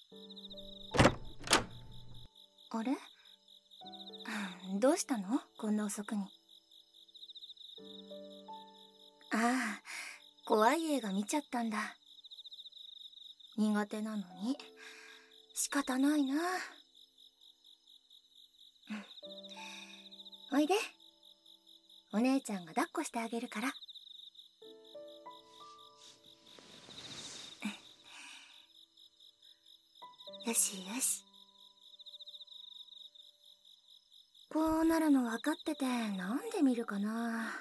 あれ？どうしたの？こんな遅くに。ああ、怖い映画見ちゃったんだ。苦手なのに仕方ないな。おいで、お姉ちゃんが抱っこしてあげるから。よしよし。こうなるの分かっててなんで見るかな。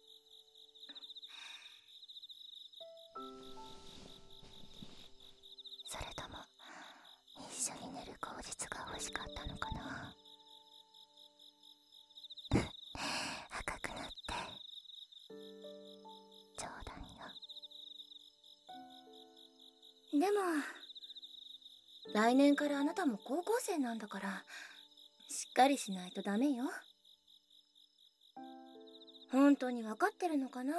それとも一緒に寝る口実が欲しかったのかな。赤くなって冗談よ。でも来年からあなたも高校生なんだからしっかりしないとダメよ。本当に分かってるのかな。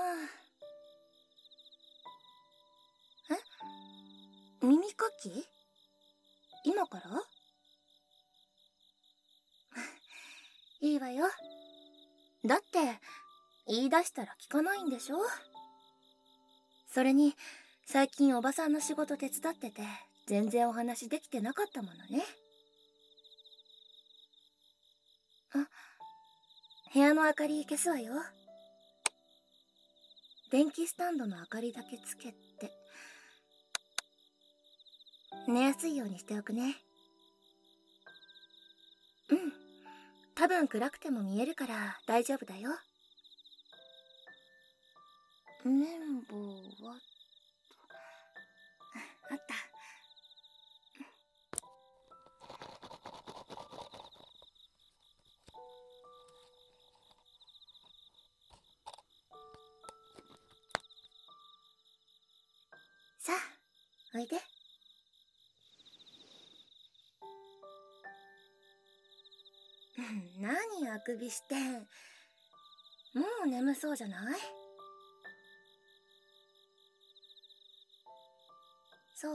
え？耳かき？今から？いいわよ。だって言い出したら聞かないんでしょ。それに最近おばさんの仕事手伝ってて全然お話できてなかったものね。あ、部屋の明かり消すわよ。電気スタンドの明かりだけつけて寝やすいようにしておくね。うん、多分暗くても見えるから大丈夫だよ。綿棒はあった。さあおいで。何あくびして。もう眠そうじゃない？そう？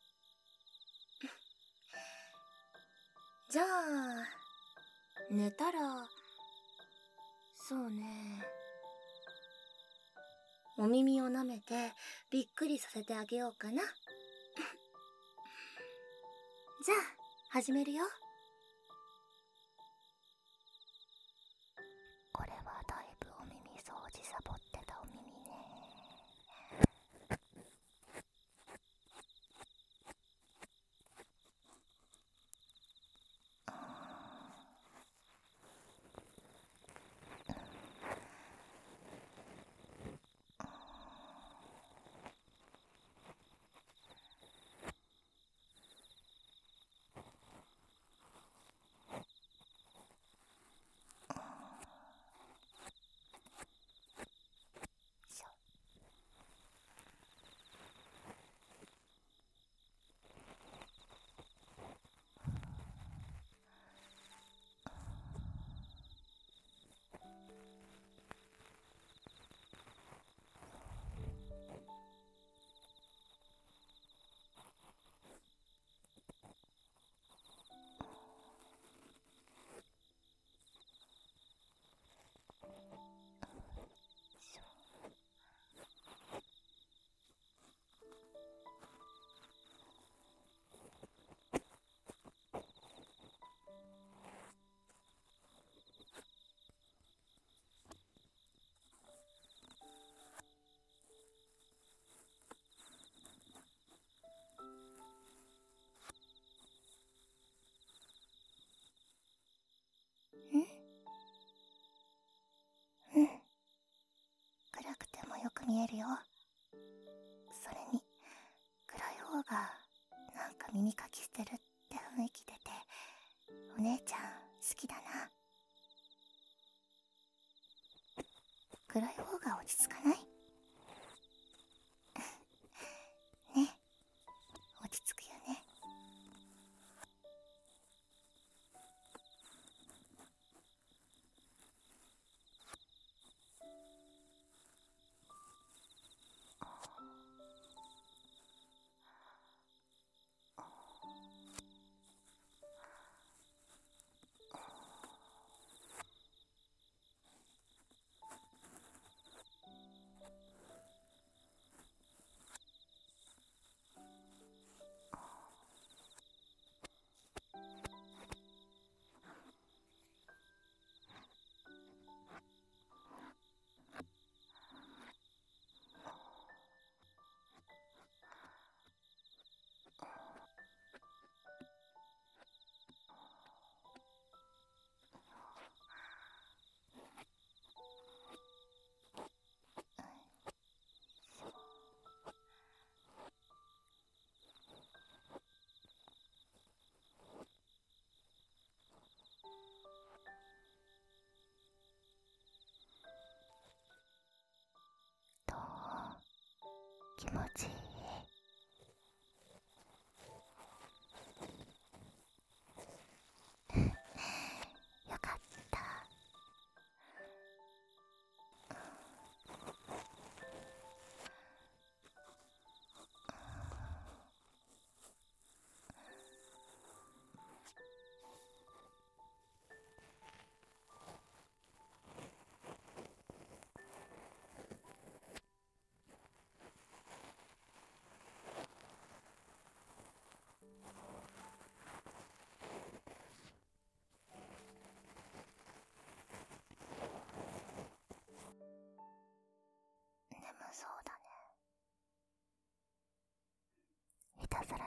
じゃあ寝たら、そうね、お耳を舐めてびっくりさせてあげようかな。じゃあ始めるよ。これはだいぶお耳掃除サボってたお耳ね。しょ。うん、暗くてもよく見えるよ。それに暗い方がなんか耳かきしてるって雰囲気出てお姉ちゃん好きだな。暗い方が落ち着かない？ね、落ち着くよね。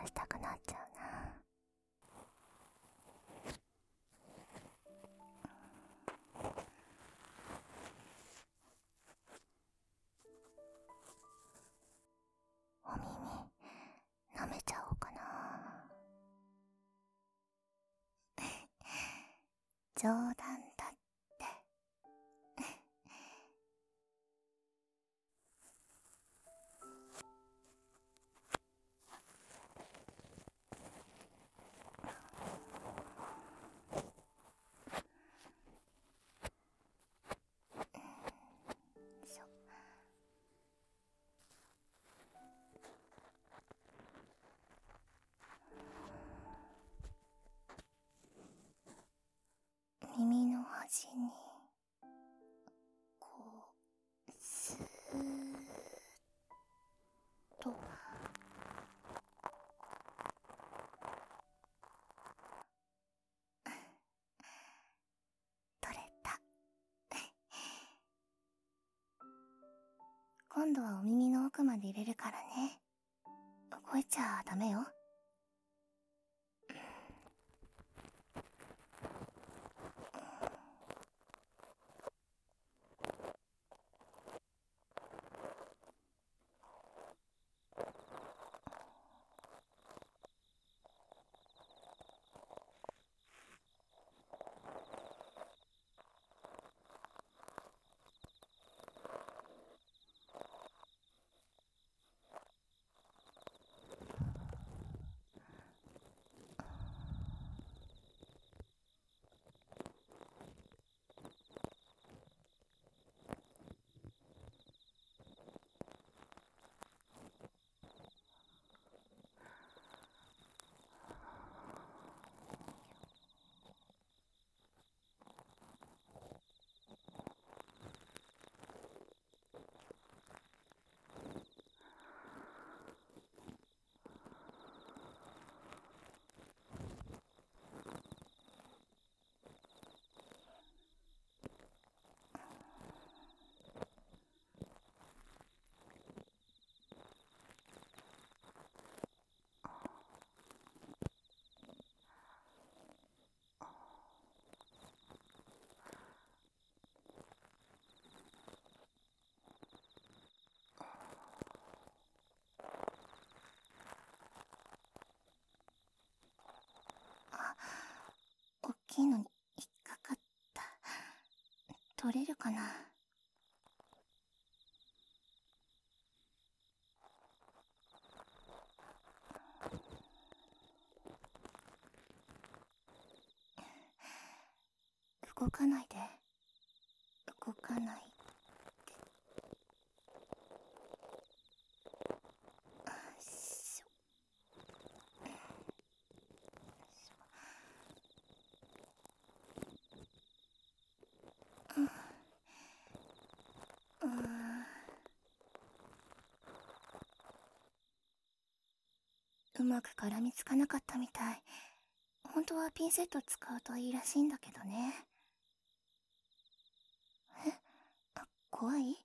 したくなっちゃうな。お耳舐めちゃおうかな。冗談だって。耳の端にこうスーッと取れた。今度はお耳の奥まで入れるからね。動いちゃダメよ。おっきいのに引っかかった。取れるかな。動かないで。動かないで。しょ。うまく絡みつかなかったみたい。本当はピンセット使うといいらしいんだけどね。怖い？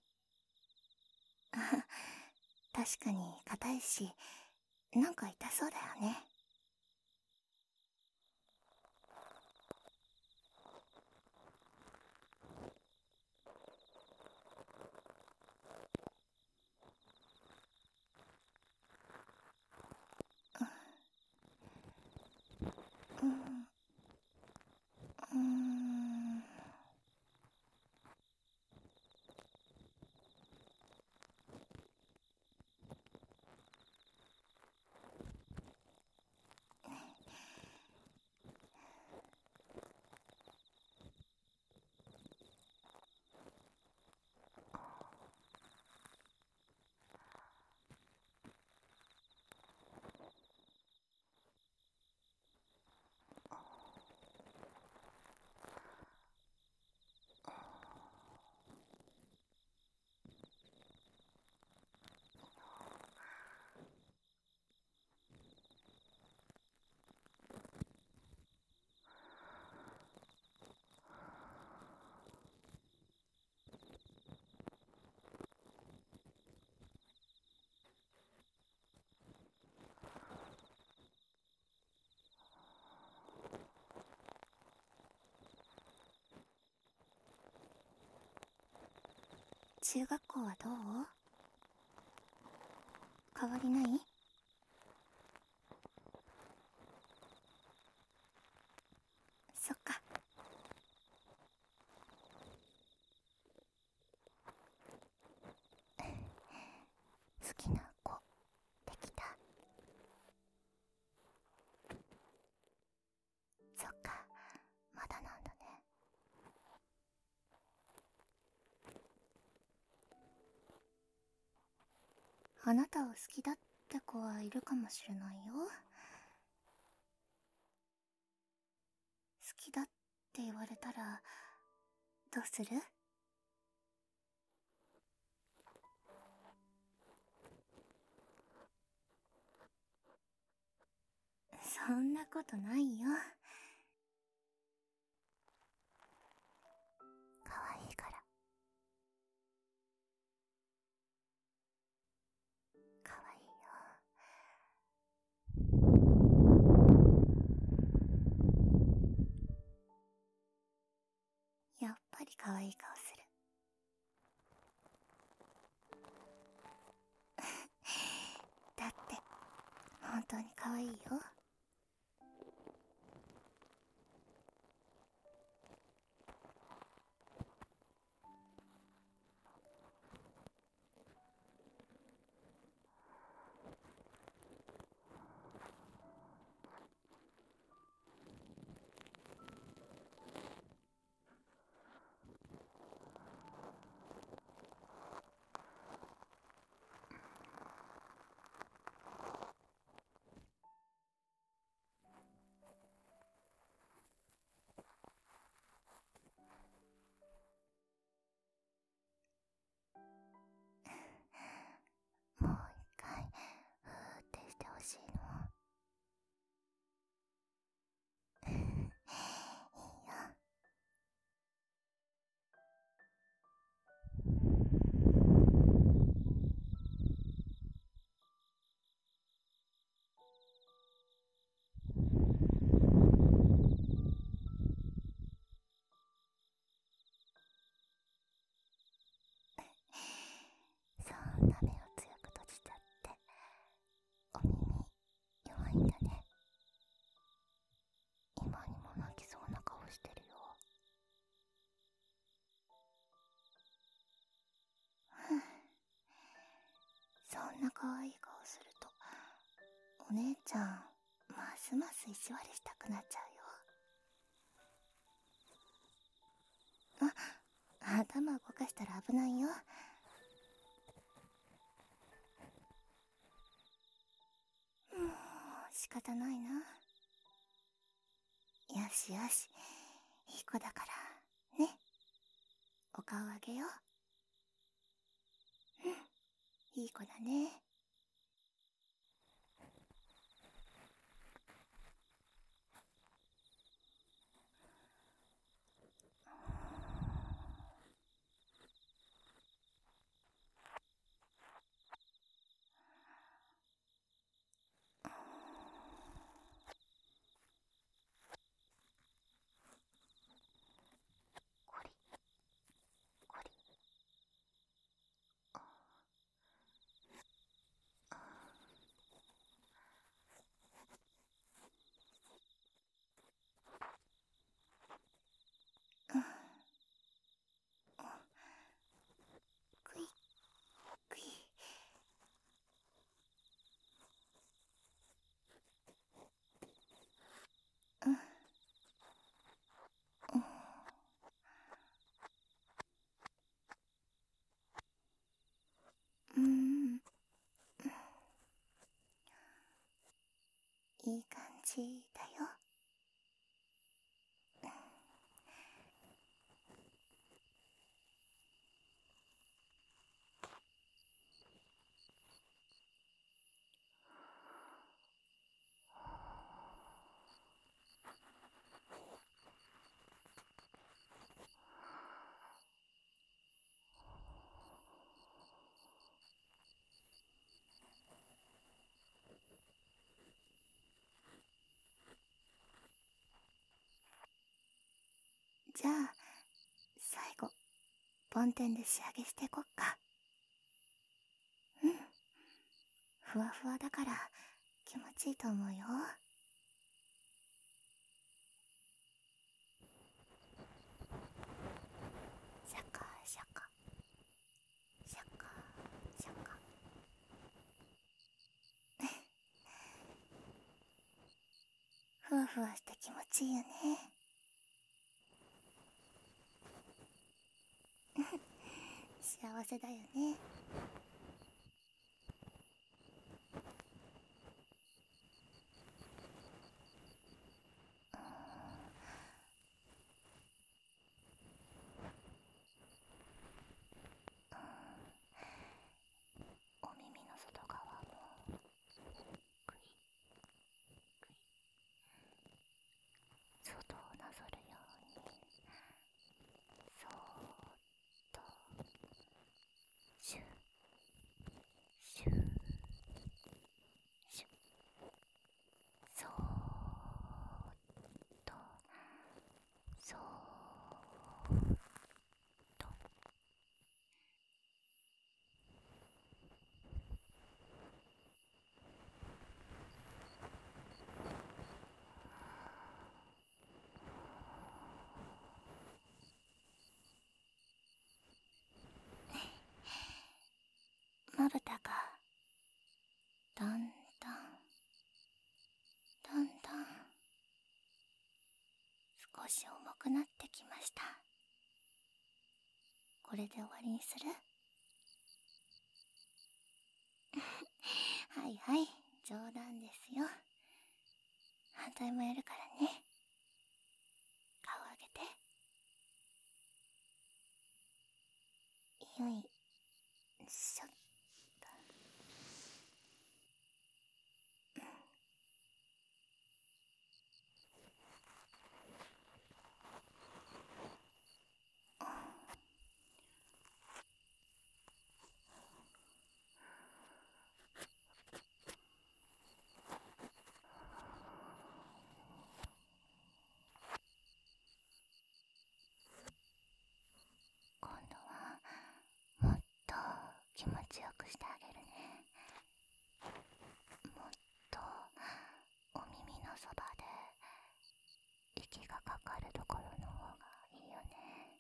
確かに硬いし、なんか痛そうだよね。うん。 中学校はどう？変わりない？そっか。好きな子できた？そっか、まだなんだね。あなたを好きだって子はいるかもしれないよ。好きだって言われたらどうする？そんなことないよ。可愛いから。可愛いよ。やっぱり可愛い顔する。だって本当に可愛いよ。もう一回ふーってしてほしいの。いいよ。そんな目を強く閉じちゃってお耳弱いんだね。今にも泣きそうな顔してるよ。そんな可愛い顔するとお姉ちゃんますます意地悪したくなっちゃうよ。頭動かしたら危ないよ。もう仕方ないな。よしよし、いい子だからね。お顔あげよう。いい子だね。こりこり。くいくい。いい感じだよ。じゃあ最後、 梵天で仕上げしていこっか。うん、ふわふわだから気持ちいいと思うよ。シャカシャカシャカシャカふわふわして気持ちいいよね。幸せだよね。お耳の外側もクイクイ、外をなぞるようにそーっとシュッシュッシュッ、そーっとそーっと。まぶたがだんだんだんだん少し重くなってきました。これで終わりにする？はいはい、冗談ですよ。反対もやるからね。顔上げて。よいしょっと。今度はもっと気持ちよくしてあげるね。もっとお耳のそばで息がかかるところの方がいいよね。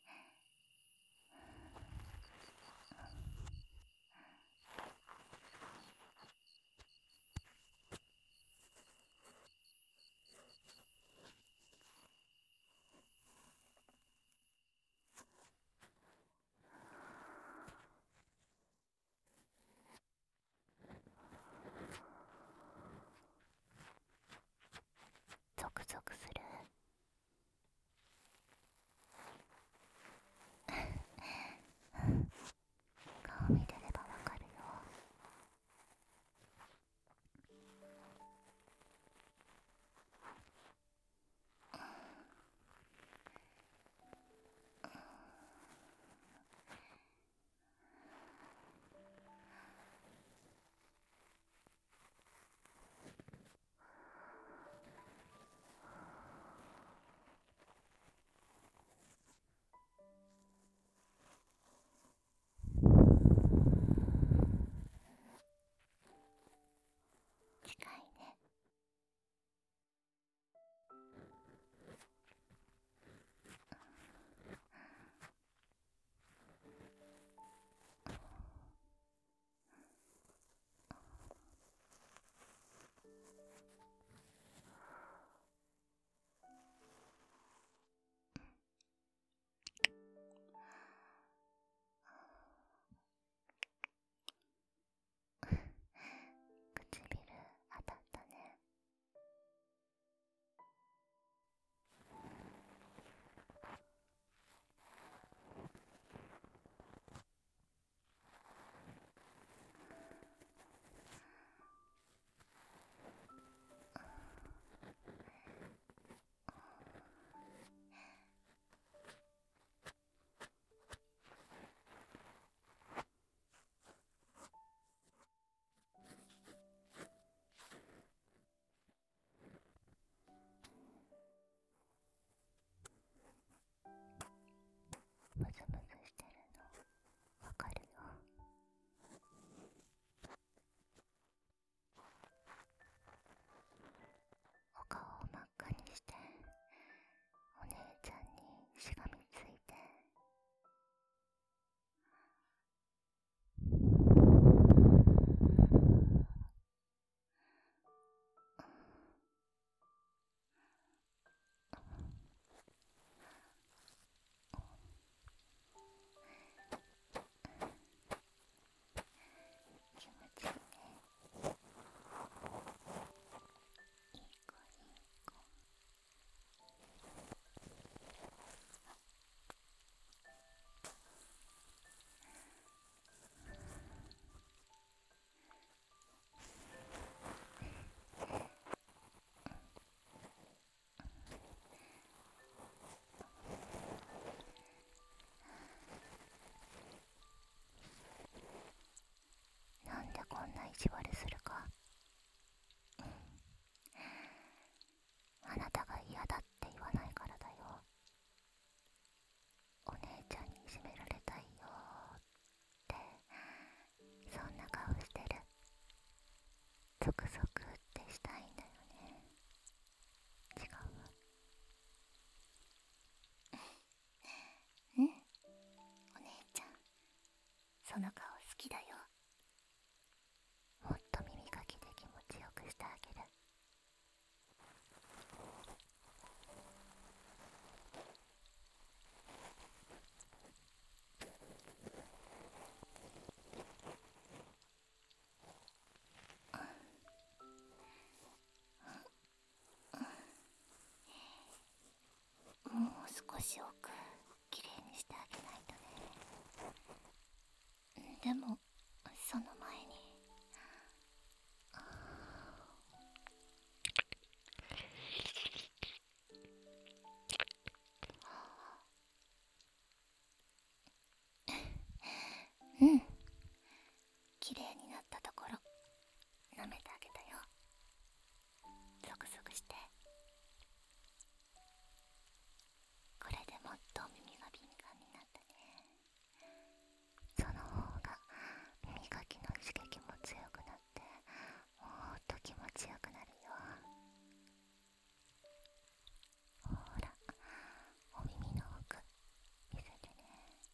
ゾクゾクする？ し多くきれいにしてあげないとね。でもその前にうん、きれいになったところ舐めてあげたよ。ゾクゾクして。これでもっと耳が敏感になったね。その方が耳かきの刺激も強くなってもっと気持ちよくなるよ。ほら、お耳の奥見せてね。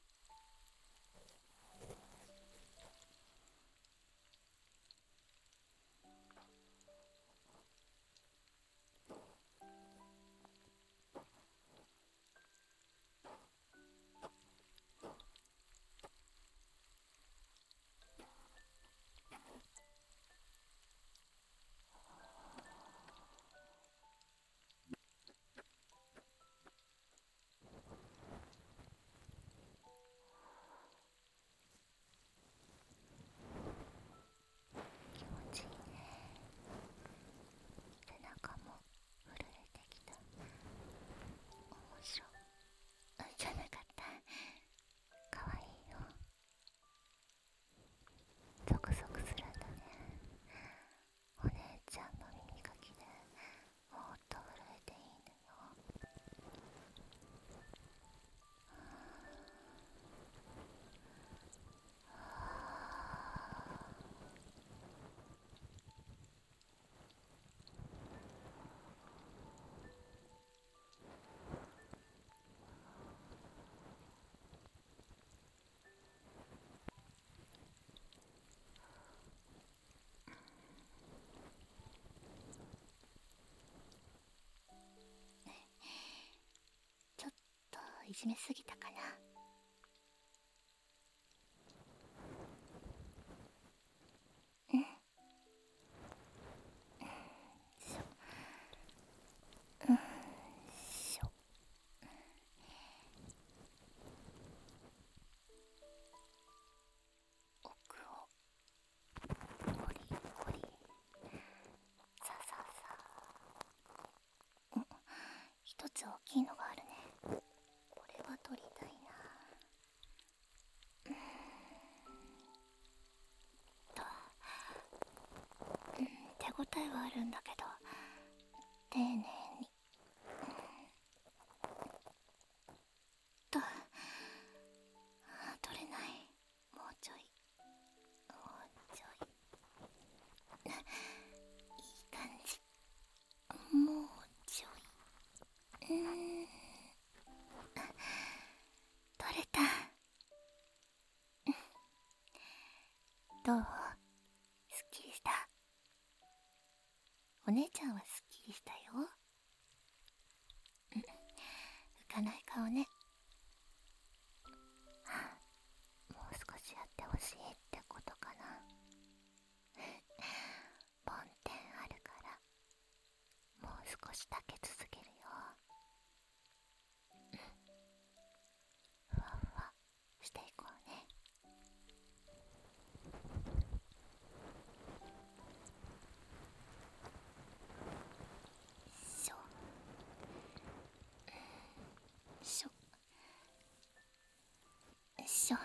気持ちいいね。背中も震えてきた。面白じゃなかった。かわいいよ。ゾクゾクするんだね。お姉ちゃんの耳かきでもっと震えていいのよ。ちょっといじめすぎたかな。うん。しょ。うんしょ。奥をゴリゴリ。さささ。うん。一つ大きいのがあるね。これは取りたいな。と、手応えはあるんだけど丁寧にと。取れない。もうちょい、もうちょい。いい感じ。もうちょい。取れた。どう？すっきりした？お姉ちゃんはすっきりしたよ。浮かない顔ね。もう少しやってほしいってことかな。梵天あるからもう少しだけ続けるよ。ふわふわしていこうね。しょしょしょ。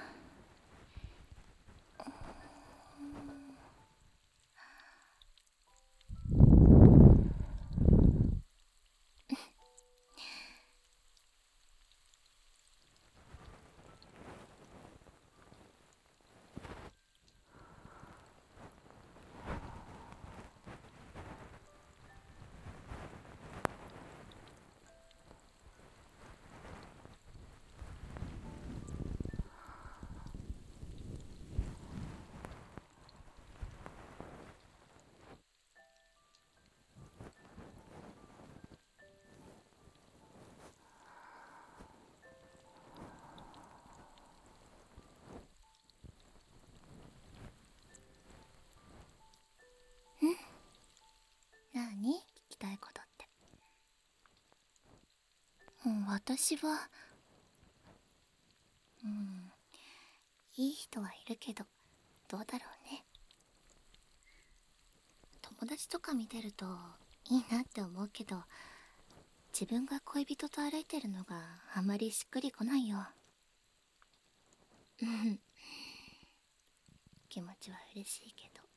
私は、いい人はいるけど、どうだろうね。友達とか見てるといいなって思うけど、自分が恋人と歩いてるのがあまりしっくりこないよ。うん。気持ちは嬉しいけど。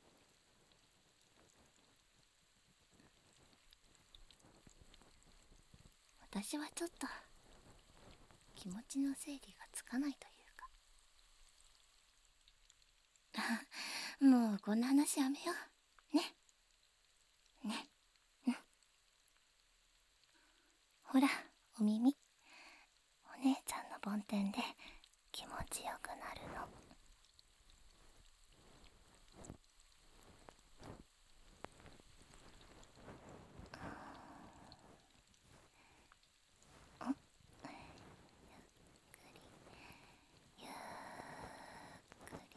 私はちょっと気持ちの整理がつかないというか。もうこんな話やめようね。ね。ほら、お耳。お姉ちゃんの梵天で気持ちよくなるの。ゆっくり。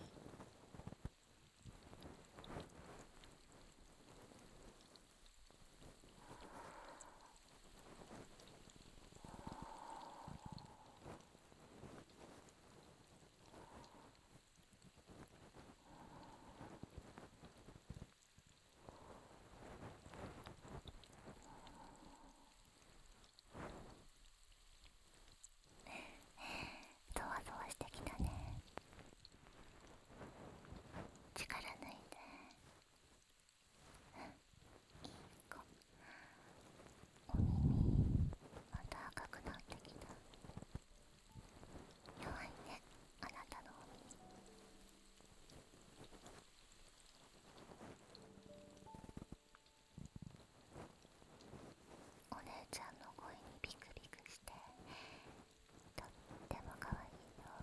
ゾワゾワしてきたね。力抜いて。いい子。お耳また赤くなってきた。弱いね、あなたのお耳。お姉ちゃんの声にビクビクしてとっても可愛いよ。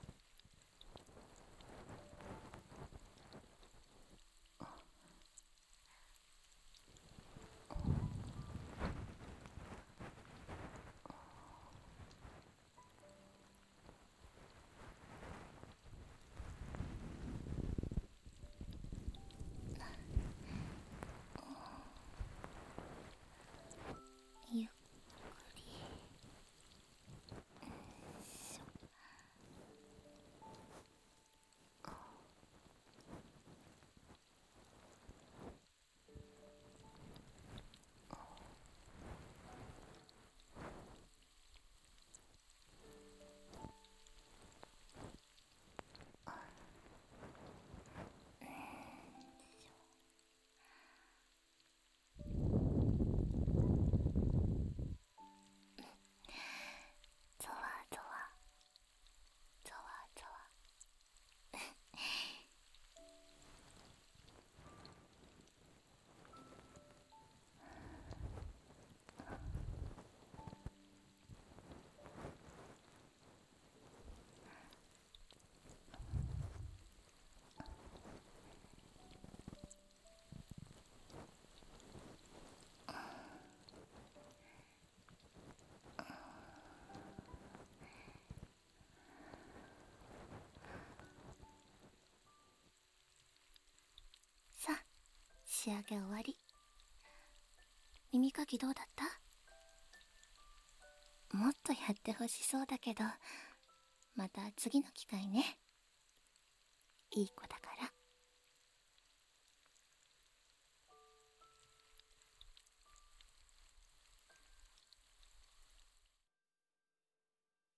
ゆっくり。しょ。ゾワゾワゾワゾワ。さあ、仕上げ終わり。耳かきどうだった？もっとやってほしそうだけど、また次の機会ね。いい子だ